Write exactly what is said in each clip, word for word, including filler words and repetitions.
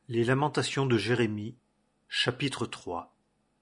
Les Lamentations de Jérémie, chapitre trois.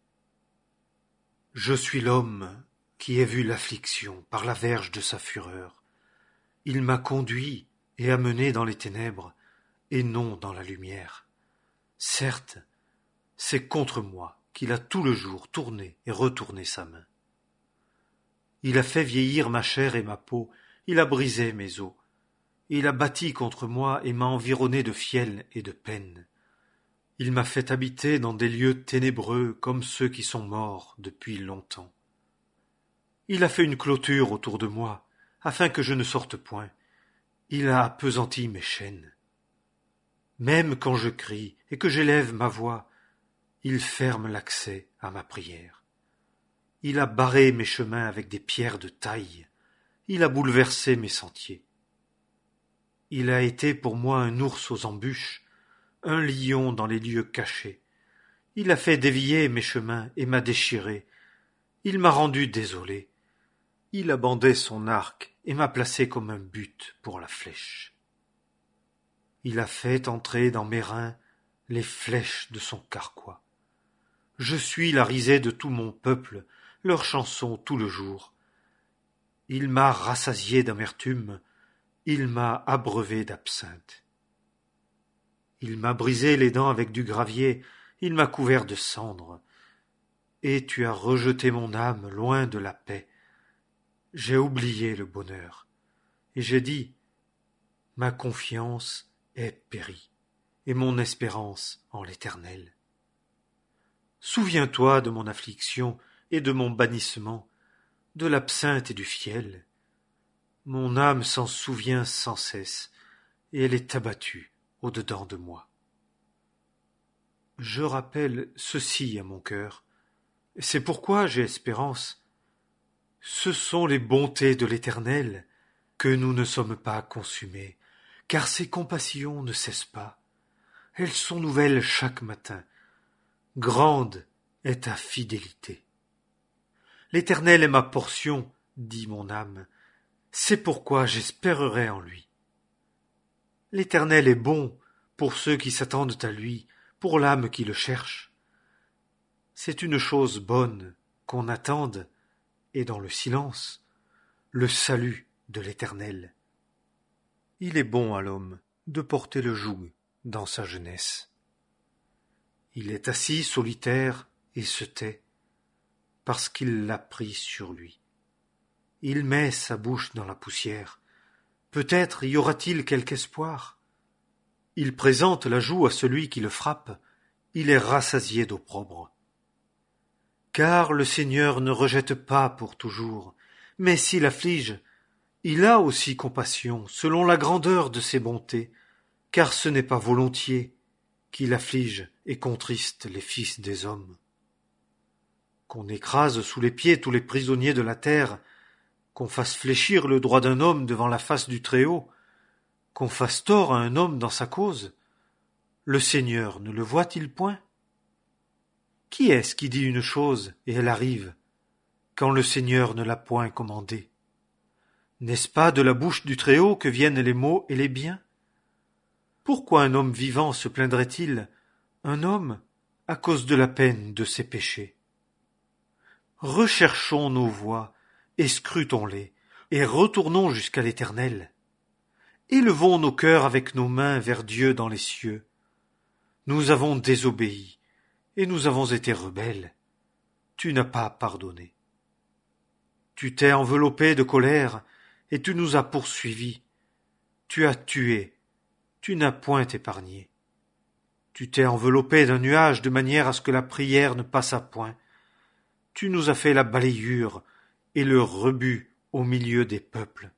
Je suis l'homme qui ai vu l'affliction par la verge de sa fureur. Il m'a conduit et amené dans les ténèbres, et non dans la lumière. Certes, c'est contre moi qu'il a tout le jour tourné et retourné sa main. Il a fait vieillir ma chair et ma peau, il a brisé mes os. Il a bâti contre moi et m'a environné de fiel et de peine. Il m'a fait habiter dans des lieux ténébreux comme ceux qui sont morts depuis longtemps. Il a fait une clôture autour de moi, afin que je ne sorte point. Il a appesanti mes chaînes. Même quand je crie et que j'élève ma voix, il ferme l'accès à ma prière. Il a barré mes chemins avec des pierres de taille. Il a bouleversé mes sentiers. Il a été pour moi un ours aux embûches, un lion dans les lieux cachés. Il a fait dévier mes chemins et m'a déchiré. Il m'a rendu désolé. Il a bandé son arc et m'a placé comme un but pour la flèche. Il a fait entrer dans mes reins les flèches de son carquois. Je suis la risée de tout mon peuple, leur chanson tout le jour. Il m'a rassasié d'amertume, il m'a abreuvé d'absinthe. Il m'a brisé les dents avec du gravier, il m'a couvert de cendres. Et tu as rejeté mon âme loin de la paix. J'ai oublié le bonheur, et j'ai dit, ma confiance est périe, et mon espérance en l'Éternel. Souviens-toi de mon affliction et de mon bannissement, de l'absinthe et du fiel. Mon âme s'en souvient sans cesse, et elle est abattue au-dedans de moi. Je rappelle ceci à mon cœur, c'est pourquoi j'ai espérance. Ce sont les bontés de l'Éternel que nous ne sommes pas consumés, car ses compassions ne cessent pas. Elles sont nouvelles chaque matin. Grande est ta fidélité. L'Éternel est ma portion, dit mon âme, c'est pourquoi j'espérerai en lui. L'Éternel est bon pour ceux qui s'attendent à lui, pour l'âme qui le cherche. C'est une chose bonne qu'on attende, et dans le silence, le salut de l'Éternel. Il est bon à l'homme de porter le joug dans sa jeunesse. Il est assis solitaire et se tait, parce qu'il l'a pris sur lui. Il met sa bouche dans la poussière. Peut-être y aura-t-il quelque espoir. Il présente la joue à celui qui le frappe. Il est rassasié d'opprobre. Car le Seigneur ne rejette pas pour toujours, mais s'il afflige, il a aussi compassion selon la grandeur de ses bontés, car ce n'est pas volontiers qu'il afflige et contriste les fils des hommes. Qu'on écrase sous les pieds tous les prisonniers de la terre, qu'on fasse fléchir le droit d'un homme devant la face du Très-Haut, qu'on fasse tort à un homme dans sa cause, le Seigneur ne le voit-il point? Qui est-ce qui dit une chose et elle arrive, quand le Seigneur ne l'a point commandée? N'est-ce pas de la bouche du Très-Haut que viennent les maux et les biens? Pourquoi un homme vivant se plaindrait-il, un homme, à cause de la peine de ses péchés? Recherchons nos voies, et scrutons-les, et retournons jusqu'à l'Éternel. Élevons nos cœurs avec nos mains vers Dieu dans les cieux. Nous avons désobéi, et nous avons été rebelles. Tu n'as pas pardonné. Tu t'es enveloppé de colère, et tu nous as poursuivis. Tu as tué, tu n'as point épargné. Tu t'es enveloppé d'un nuage de manière à ce que la prière ne passât point. Tu nous as fait la balayure et le rebut au milieu des peuples.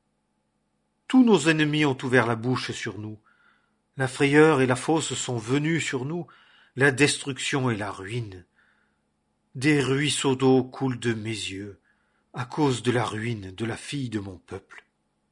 Tous nos ennemis ont ouvert la bouche sur nous. La frayeur et la fosse sont venues sur nous, la destruction et la ruine. Des ruisseaux d'eau coulent de mes yeux, à cause de la ruine de la fille de mon peuple.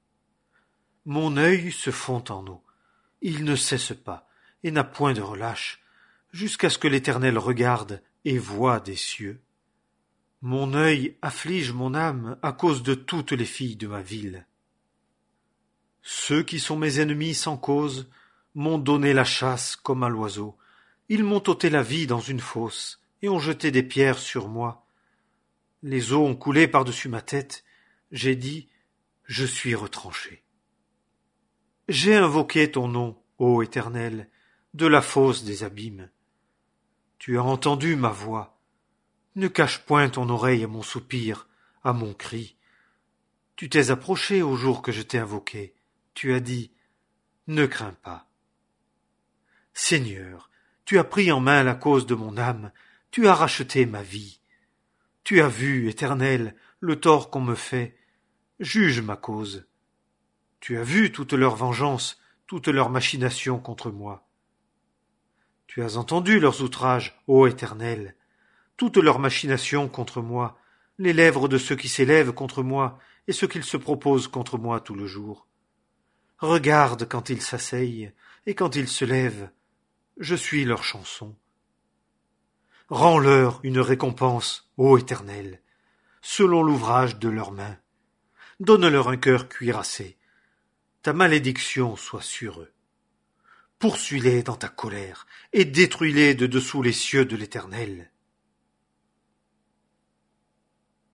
Mon œil se fond en eau, il ne cesse pas, et n'a point de relâche, jusqu'à ce que l'Éternel regarde et voie des cieux. Mon œil afflige mon âme à cause de toutes les filles de ma ville. Ceux qui sont mes ennemis sans cause m'ont donné la chasse comme à l'oiseau. Ils m'ont ôté la vie dans une fosse et ont jeté des pierres sur moi. Les eaux ont coulé par-dessus ma tête. J'ai dit, je suis retranché. J'ai invoqué ton nom, ô Éternel, de la fosse des abîmes. Tu as entendu ma voix. Ne cache point ton oreille à mon soupir, à mon cri. Tu t'es approché au jour que je t'ai invoqué. Tu as dit, ne crains pas. Seigneur, tu as pris en main la cause de mon âme, tu as racheté ma vie. Tu as vu, Éternel, le tort qu'on me fait. Juge ma cause. Tu as vu toute leur vengeance, toutes leurs machinations contre moi. Tu as entendu leurs outrages, ô Éternel, toutes leurs machinations contre moi, les lèvres de ceux qui s'élèvent contre moi et ceux qu'ils se proposent contre moi tout le jour. Regarde quand ils s'asseyent et quand ils se lèvent, je suis leur chanson. Rends-leur une récompense, ô Éternel, selon l'ouvrage de leurs mains. Donne-leur un cœur cuirassé. Ta malédiction soit sur eux. Poursuis-les dans ta colère et détruis-les de dessous les cieux de l'Éternel.